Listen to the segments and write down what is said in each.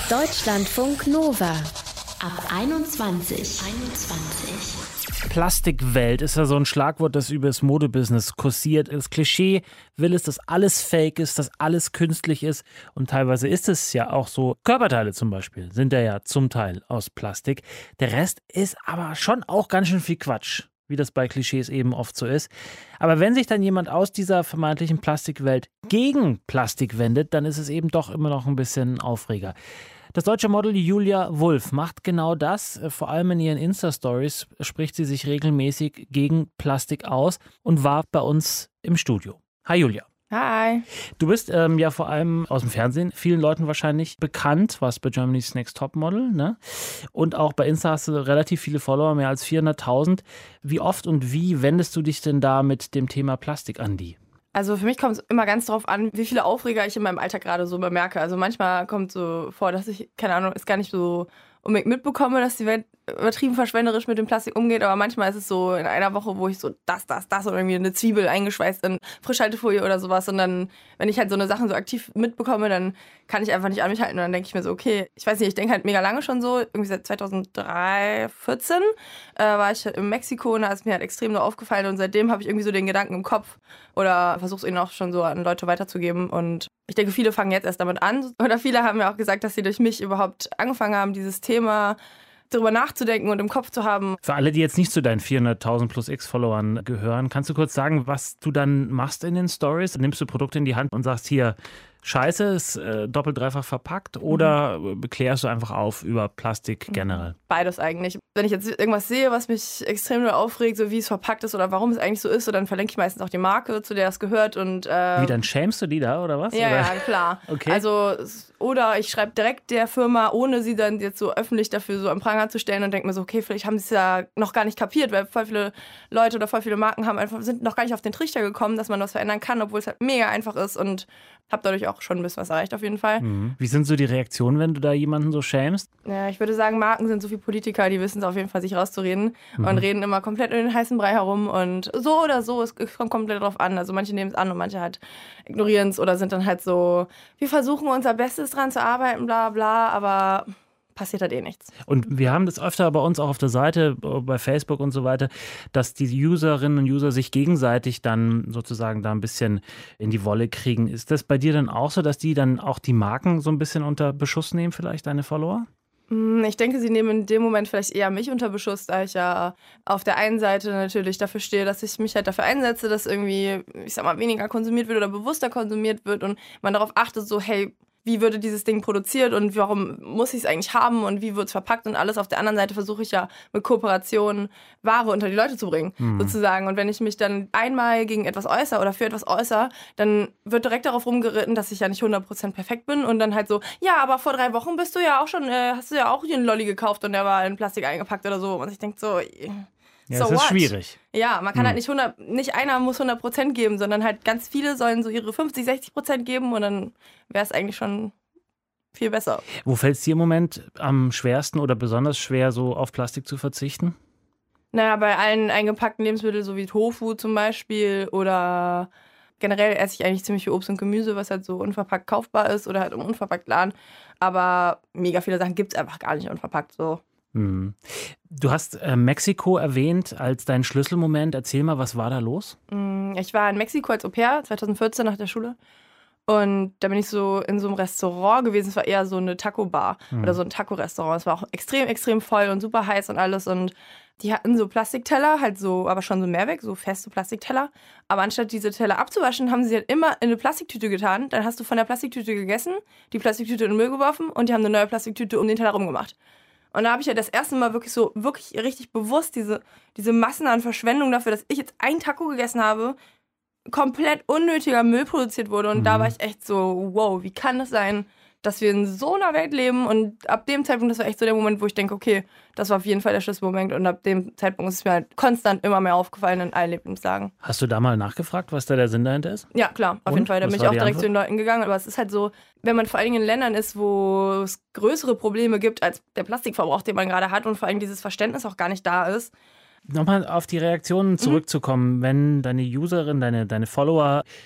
Deutschlandfunk Nova ab 21. Plastikwelt ist ja so ein Schlagwort, das über das Modebusiness kursiert. Das Klischee will es, dass alles fake ist, dass alles künstlich ist. Und teilweise ist es ja auch so. Körperteile zum Beispiel sind ja zum Teil aus Plastik. Der Rest ist aber schon auch ganz schön viel Quatsch, wie das bei Klischees eben oft so ist. Aber wenn sich dann jemand aus dieser vermeintlichen Plastikwelt gegen Plastik wendet, dann ist es eben doch immer noch ein bisschen Aufreger. Das deutsche Model Julia Wulff macht genau das. Vor allem in ihren Insta-Stories spricht sie sich regelmäßig gegen Plastik aus und war bei uns im Studio. Hi Julia. Hi. Du bist ja vor allem aus dem Fernsehen vielen Leuten wahrscheinlich bekannt, warst bei Germany's Next Topmodel, ne? Und auch bei Insta hast du relativ viele Follower, mehr als 400.000. Wie oft und wie wendest du dich denn da mit dem Thema Plastik an die? Also für mich kommt es immer ganz drauf an, wie viele Aufreger ich in meinem Alltag gerade so bemerke. Also manchmal kommt so vor, dass ich, keine Ahnung, es gar nicht so unbedingt mitbekomme, dass die Welt übertrieben verschwenderisch mit dem Plastik umgeht. Aber manchmal ist es so in einer Woche, wo ich so das und irgendwie eine Zwiebel eingeschweißt in Frischhaltefolie oder sowas. Und dann, wenn ich halt so eine Sachen so aktiv mitbekomme, dann kann ich einfach nicht an mich halten. Und dann denke ich mir so, okay, ich weiß nicht, ich denke halt mega lange schon so. Irgendwie seit 2014 war ich in Mexiko und da ist mir halt extrem so aufgefallen. Und seitdem habe ich irgendwie so den Gedanken im Kopf oder versuche es ihnen auch schon so an Leute weiterzugeben. Und ich denke, viele fangen jetzt erst damit an. Oder viele haben ja auch gesagt, dass sie durch mich überhaupt angefangen haben, dieses Thema darüber nachzudenken und im Kopf zu haben. Für alle, die jetzt nicht zu deinen 400.000 plus X-Followern gehören, kannst du kurz sagen, was du dann machst in den Stories? Nimmst du Produkte in die Hand und sagst, hier, Scheiße, ist doppelt, dreifach verpackt, oder klärst du einfach auf über Plastik generell? Beides eigentlich. Wenn ich jetzt irgendwas sehe, was mich extrem nur aufregt, so wie es verpackt ist oder warum es eigentlich so ist, so, dann verlinke ich meistens auch die Marke, zu der es gehört. Und, wie, dann schämst du die da, oder was? Ja, oder? Ja, klar. Okay. Also, oder ich schreibe direkt der Firma, ohne sie dann jetzt so öffentlich dafür so am Pranger zu stellen und denke mir so, okay, vielleicht haben sie es ja noch gar nicht kapiert, weil voll viele Leute oder voll viele Marken sind noch gar nicht auf den Trichter gekommen, dass man was verändern kann, obwohl es halt mega einfach ist, und habe dadurch auch schon ein bisschen was erreicht auf jeden Fall. Wie sind so die Reaktionen, wenn du da jemanden so schämst? Ja, ich würde sagen, Marken sind so wie Politiker, die wissen es auf jeden Fall, sich rauszureden und reden immer komplett in den heißen Brei herum, und so oder so, es kommt komplett drauf an. Also manche nehmen es an und manche halt ignorieren es oder sind dann halt so, wir versuchen unser Bestes dran zu arbeiten, bla bla, aber passiert halt eh nichts. Und wir haben das öfter bei uns auch auf der Seite, bei Facebook und so weiter, dass die Userinnen und User sich gegenseitig dann sozusagen da ein bisschen in die Wolle kriegen. Ist das bei dir dann auch so, dass die dann auch die Marken so ein bisschen unter Beschuss nehmen, vielleicht deine Follower? Ich denke, sie nehmen in dem Moment vielleicht eher mich unter Beschuss, da ich ja auf der einen Seite natürlich dafür stehe, dass ich mich halt dafür einsetze, dass irgendwie, ich sag mal, weniger konsumiert wird oder bewusster konsumiert wird und man darauf achtet, so, hey, wie würde dieses Ding produziert und warum muss ich es eigentlich haben und wie wird es verpackt und alles. Auf der anderen Seite versuche ich ja mit Kooperationen Ware unter die Leute zu bringen, sozusagen. Und wenn ich mich dann einmal gegen etwas äußere oder für etwas äußere, dann wird direkt darauf rumgeritten, dass ich ja nicht 100% perfekt bin und dann halt so, ja, aber vor 3 Wochen bist du ja auch schon, hast du ja auch hier einen Lolli gekauft und der war in Plastik eingepackt oder so. Und ich denke so, ja, so das ist what? schwierig. Ja, man kann halt nicht einer muss 100% geben, sondern halt ganz viele sollen so ihre 50-60% geben und dann wäre es eigentlich schon viel besser. Wo fällt es dir im Moment am schwersten oder besonders schwer, so auf Plastik zu verzichten? Naja, bei allen eingepackten Lebensmitteln, so wie Tofu zum Beispiel, oder generell esse ich eigentlich ziemlich viel Obst und Gemüse, was halt so unverpackt kaufbar ist oder halt im Unverpacktladen. Aber mega viele Sachen gibt es einfach gar nicht unverpackt so. Du hast Mexiko erwähnt als deinen Schlüsselmoment. Erzähl mal, was war da los? Ich war in Mexiko als Au-pair 2014 nach der Schule. Und da bin ich so in so einem Restaurant gewesen. Es war eher so eine Taco-Bar oder so ein Taco-Restaurant. Es war auch extrem, extrem voll und super heiß und alles. Und die hatten so Plastikteller, halt so, aber schon so Mehrweg, so feste Plastikteller. Aber anstatt diese Teller abzuwaschen, haben sie halt immer in eine Plastiktüte getan. Dann hast du von der Plastiktüte gegessen, die Plastiktüte in den Müll geworfen und die haben eine neue Plastiktüte um den Teller rumgemacht. Und da habe ich ja das erste Mal wirklich richtig bewusst diese Massen an Verschwendung dafür, dass ich jetzt ein Taco gegessen habe, komplett unnötiger Müll produziert wurde. Und da war ich echt so, wow, wie kann das sein, dass wir in so einer Welt leben? Und ab dem Zeitpunkt, das war echt so der Moment, wo ich denke, okay, das war auf jeden Fall der Schlüsselmoment. Und ab dem Zeitpunkt ist es mir halt konstant immer mehr aufgefallen in allen Lebenslagen. Hast du da mal nachgefragt, was da der Sinn dahinter ist? Ja, klar, auf jeden Fall. Da bin ich auch direkt zu den Leuten gegangen. Aber es ist halt so, wenn man vor allen Dingen in Ländern ist, wo es größere Probleme gibt als der Plastikverbrauch, den man gerade hat und vor allem dieses Verständnis auch gar nicht da ist. Nochmal auf die Reaktionen zurückzukommen, wenn deine Userin, deine Follower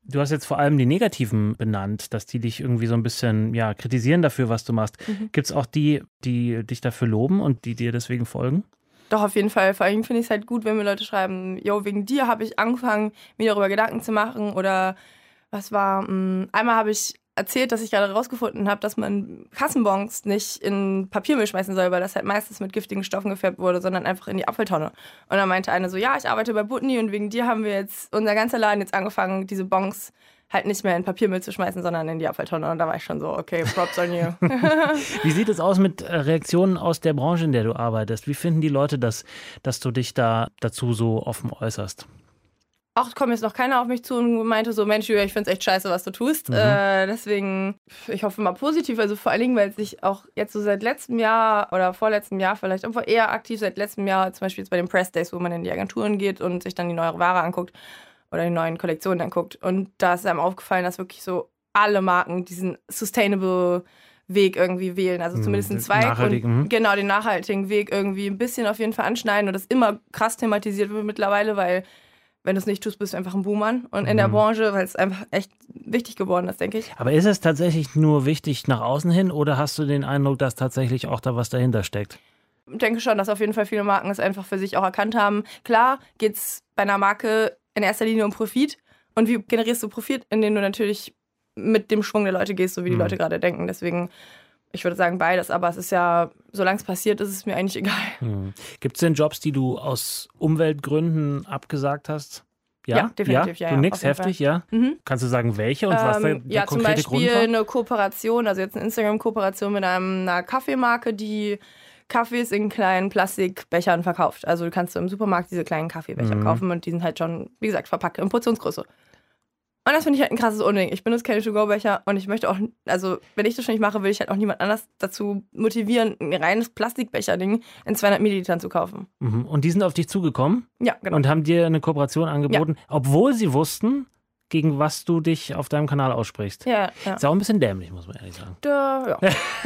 Du hast jetzt vor allem die Negativen benannt, dass die dich irgendwie so ein bisschen kritisieren dafür, was du machst. Gibt es auch die dich dafür loben und die dir deswegen folgen? Doch, auf jeden Fall. Vor allem finde ich es halt gut, wenn mir Leute schreiben, yo, wegen dir habe ich angefangen, mir darüber Gedanken zu machen. Oder was war, einmal habe ich erzählt, dass ich gerade rausgefunden habe, dass man Kassenbons nicht in Papiermüll schmeißen soll, weil das halt meistens mit giftigen Stoffen gefärbt wurde, sondern einfach in die Apfeltonne. Und dann meinte eine so, ja, ich arbeite bei Butni und wegen dir haben wir jetzt, unser ganzer Laden jetzt angefangen, diese Bons halt nicht mehr in Papiermüll zu schmeißen, sondern in die Apfeltonne. Und da war ich schon so, okay, props on you. Wie sieht es aus mit Reaktionen aus der Branche, in der du arbeitest? Wie finden die Leute das, dass du dich da dazu so offen äußerst? Auch kommt jetzt noch keiner auf mich zu und meinte so, Mensch, Julia, ich find's echt scheiße, was du tust. Deswegen, ich hoffe mal positiv. Also vor allen Dingen, weil es sich auch jetzt so seit letztem Jahr oder vorletztem Jahr vielleicht, aber eher aktiv seit letztem Jahr, zum Beispiel jetzt bei den Press Days, wo man in die Agenturen geht und sich dann die neue Ware anguckt oder die neuen Kollektionen anguckt. Und da ist einem aufgefallen, dass wirklich so alle Marken diesen sustainable Weg irgendwie wählen. Also zumindest einen Zweig und genau den nachhaltigen Weg irgendwie ein bisschen auf jeden Fall anschneiden und das immer krass thematisiert wird mittlerweile, weil wenn du es nicht tust, bist du einfach ein Buhmann. Und in der Branche, weil es einfach echt wichtig geworden ist, denke ich. Aber ist es tatsächlich nur wichtig nach außen hin oder hast du den Eindruck, dass tatsächlich auch da was dahinter steckt? Ich denke schon, dass auf jeden Fall viele Marken es einfach für sich auch erkannt haben. Klar geht es bei einer Marke in erster Linie um Profit. Und wie generierst du Profit? Indem du natürlich mit dem Schwung der Leute gehst, so wie die Leute gerade denken. Deswegen, ich würde sagen beides, aber es ist ja, solange es passiert, ist es mir eigentlich egal. Gibt es denn Jobs, die du aus Umweltgründen abgesagt hast? Ja, definitiv. Ja, du nix heftig, ja? Kannst du sagen, welche und was der konkrete zum Grund Beispiel war? eine Kooperation, also jetzt eine Instagram-Kooperation mit einer Kaffeemarke, die Kaffees in kleinen Plastikbechern verkauft. Also du kannst im Supermarkt diese kleinen Kaffeebecher kaufen und die sind halt schon, wie gesagt, verpackt in Portionsgröße. Und das finde ich halt ein krasses Unding. Ich benutze keine To-Go-Becher und ich möchte auch, also wenn ich das schon nicht mache, will ich halt auch niemand anders dazu motivieren, ein reines Plastikbecher-Ding in 200 Millilitern zu kaufen. Und die sind auf dich zugekommen? Ja, genau. Und haben dir eine Kooperation angeboten, obwohl sie wussten, gegen was du dich auf deinem Kanal aussprichst. Ja. Ist auch ein bisschen dämlich, muss man ehrlich sagen. Ja.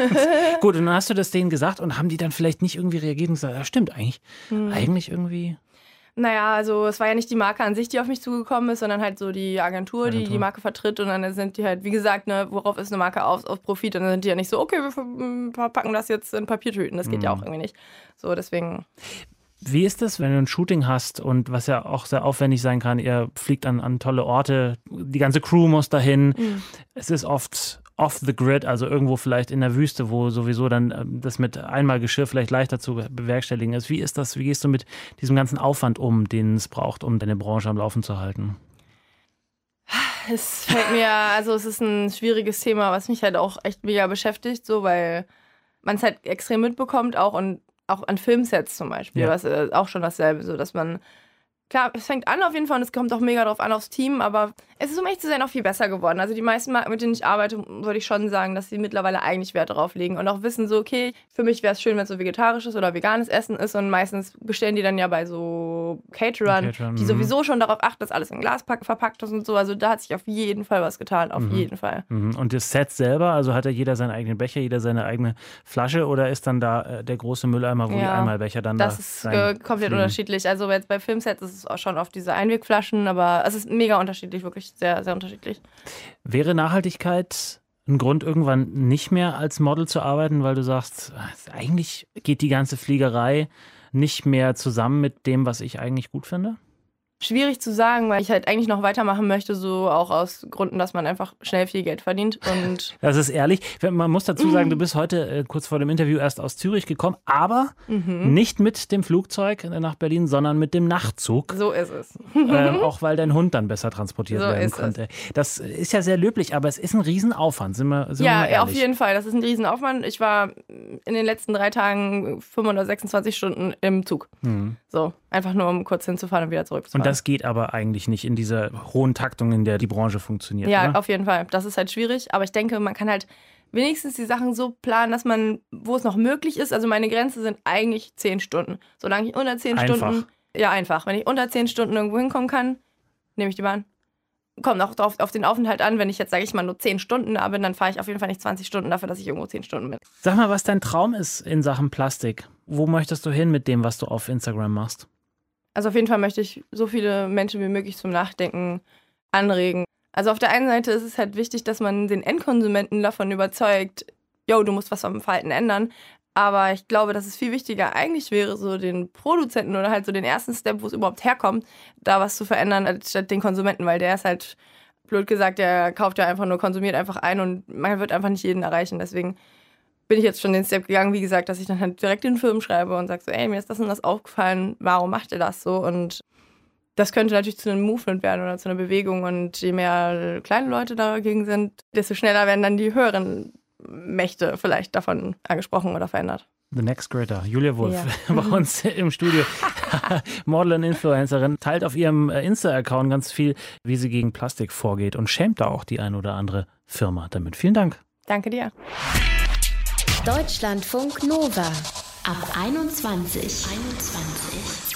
Gut, und dann hast du das denen gesagt und haben die dann vielleicht nicht irgendwie reagiert und gesagt, ja stimmt, eigentlich irgendwie... Naja, also es war ja nicht die Marke an sich, die auf mich zugekommen ist, sondern halt so die Agentur, die die Marke vertritt. Und dann sind die halt, wie gesagt, ne, worauf ist eine Marke auf Profit? Und dann sind die ja nicht so, okay, wir verpacken das jetzt in Papiertüten. Das geht ja auch irgendwie nicht. So, deswegen... Wie ist es, wenn du ein Shooting hast und was ja auch sehr aufwendig sein kann, ihr fliegt an tolle Orte, die ganze Crew muss dahin. Es ist oft off the grid, also irgendwo vielleicht in der Wüste, wo sowieso dann das mit Einmalgeschirr vielleicht leichter zu bewerkstelligen ist. Wie ist das? Wie gehst du mit diesem ganzen Aufwand um, den es braucht, um deine Branche am Laufen zu halten? Es fällt mir, also es ist ein schwieriges Thema, was mich halt auch echt mega beschäftigt, so, weil man es halt extrem mitbekommt auch und auch an Filmsets zum Beispiel, was auch schon dasselbe, so dass man, klar, es fängt an auf jeden Fall und es kommt auch mega drauf an aufs Team, aber es ist, um ehrlich zu sein, auch viel besser geworden. Also die meisten Marken, mit denen ich arbeite, würde ich schon sagen, dass sie mittlerweile eigentlich Wert darauf legen und auch wissen so, okay, für mich wäre es schön, wenn es so vegetarisches oder veganes Essen ist und meistens bestellen die dann ja bei so Caterern, die sowieso schon darauf achten, dass alles in Glas verpackt ist und so. Also da hat sich auf jeden Fall was getan, auf jeden Fall. Und das Set selber, also hat ja jeder seinen eigenen Becher, jeder seine eigene Flasche oder ist dann da der große Mülleimer, wo die Einmalbecher dann das ist komplett unterschiedlich. Also jetzt bei Filmsets ist es auch schon oft diese Einwegflaschen, aber es ist mega unterschiedlich, wirklich sehr, sehr unterschiedlich. Wäre Nachhaltigkeit ein Grund, irgendwann nicht mehr als Model zu arbeiten, weil du sagst, eigentlich geht die ganze Fliegerei nicht mehr zusammen mit dem, was ich eigentlich gut finde? Schwierig zu sagen, weil ich halt eigentlich noch weitermachen möchte, so auch aus Gründen, dass man einfach schnell viel Geld verdient. Und das ist ehrlich. Man muss dazu sagen, du bist heute kurz vor dem Interview erst aus Zürich gekommen, aber nicht mit dem Flugzeug nach Berlin, sondern mit dem Nachtzug. So ist es. Auch weil dein Hund dann besser transportiert werden konnte. Das ist ja sehr löblich, aber es ist ein Riesenaufwand, sind wir mal ehrlich. Auf jeden Fall. Das ist ein Riesenaufwand. Ich war in den letzten 3 Tagen 5 oder 26 Stunden im Zug. So, einfach nur, um kurz hinzufahren und wieder zurückzufahren. Und das geht aber eigentlich nicht in dieser hohen Taktung, in der die Branche funktioniert. Ja, oder? Auf jeden Fall. Das ist halt schwierig. Aber ich denke, man kann halt wenigstens die Sachen so planen, dass man, wo es noch möglich ist, also meine Grenze sind eigentlich 10 Stunden. Solange ich unter 10 Stunden... Ja, einfach. Wenn ich unter 10 Stunden irgendwo hinkommen kann, nehme ich die Bahn. Kommt auch drauf auf den Aufenthalt an. Wenn ich jetzt, sage ich mal, nur 10 Stunden da bin, dann fahre ich auf jeden Fall nicht 20 Stunden dafür, dass ich irgendwo 10 Stunden bin. Sag mal, was dein Traum ist in Sachen Plastik. Wo möchtest du hin mit dem, was du auf Instagram machst? Also auf jeden Fall möchte ich so viele Menschen wie möglich zum Nachdenken anregen. Also auf der einen Seite ist es halt wichtig, dass man den Endkonsumenten davon überzeugt, yo, du musst was am Verhalten ändern. Aber ich glaube, dass es viel wichtiger eigentlich wäre, so den Produzenten oder halt so den ersten Step, wo es überhaupt herkommt, da was zu verändern, anstatt den Konsumenten. Weil der ist halt, blöd gesagt, der kauft ja einfach nur, konsumiert einfach ein und man wird einfach nicht jeden erreichen. Deswegen bin ich jetzt schon den Step gegangen, wie gesagt, dass ich dann halt direkt den Film schreibe und sage so, ey, mir ist das und das aufgefallen, warum macht ihr das so? Und das könnte natürlich zu einem Movement werden oder zu einer Bewegung. Und je mehr kleine Leute dagegen sind, desto schneller werden dann die höheren Mächte vielleicht davon angesprochen oder verändert. The Next Greater. Julia Wulff bei uns im Studio. Model und Influencerin, teilt auf ihrem Insta-Account ganz viel, wie sie gegen Plastik vorgeht und schämt da auch die ein oder andere Firma damit. Vielen Dank. Danke dir. Deutschlandfunk Nova ab 21.